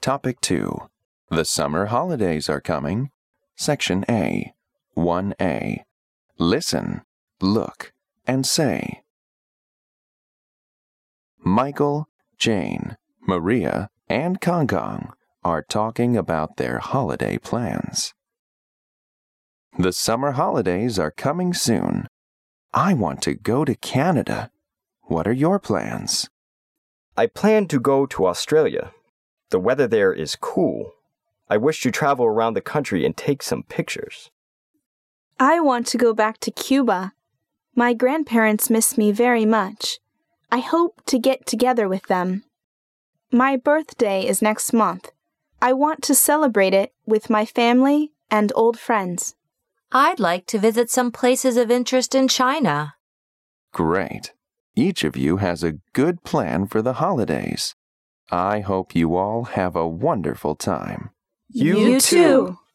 Topic 2. The summer holidays are coming. Section A. 1A. Listen, look, and say. Michael, Jane, Maria, and Kong Kong are talking about their holiday plans. The summer holidays are coming soon. I want to go to Canada. What are your plans? I plan to go to Australia. The weather there is cool. I wish to travel around the country and take some pictures. I want to go back to Cuba. My grandparents miss me very much. I hope to get together with them. My birthday is next month. I want to celebrate it with my family and old friends. I'd like to visit some places of interest in China. Great. Each of you has a good plan for the holidays. I hope you all have a wonderful time. You too.